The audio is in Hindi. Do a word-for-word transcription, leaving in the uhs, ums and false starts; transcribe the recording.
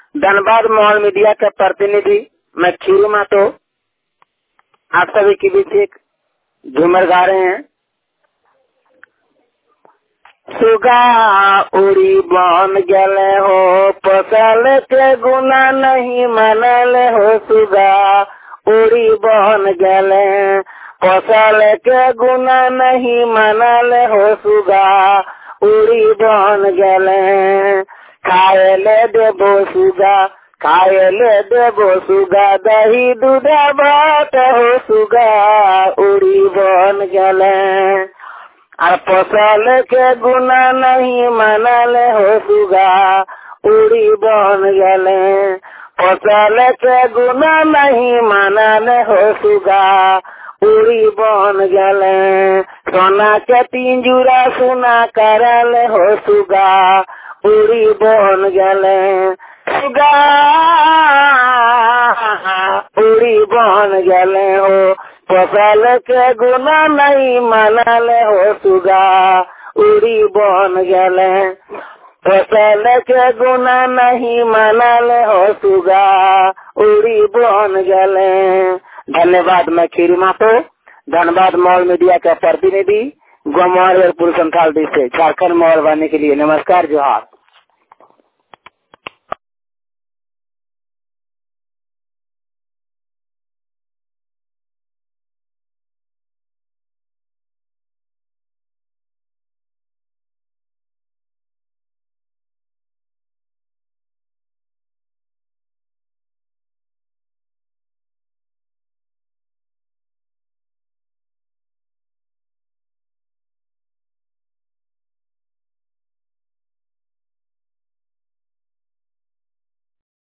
धनबाद मॉल मीडिया का प्रतिनिधि मैं खीरू मातो आप सभी के बीच एक झूमर गा रहे हैं। सुगा उड़ी बन गले हो पसल के गुना नहीं मनल हो। सुगा उड़ी बन गले पसल के गुना नहीं मनल हो। सुगा उड़ी बन गले खाए ले देबो सुगा खाए ले देबो सुगा दही दूधा भात हो। सुगा उड़ी बन गले और फसल के गुना नहीं मनल हो। सुगा उड़ी बन गले फसल के गुना नहीं मनल हो। सुगा उड़ी बन गले सोना के पिंजूरा सुना करल हो। सुगा उड़ी बन गले सुगा उड़ी बन गले हो फसल के गुना नहीं मनल हो। सुगा उड़ी बन गले फसल के गुना नहीं मनल हो। सुगा उड़ी बन गले। धन्यवाद। मैं खीरू मातो धनबाद मॉल मीडिया का प्रतिनिधि गोमौर पुरुष संथाल से झारखंड मॉल बनने के लिए नमस्कार जोहार।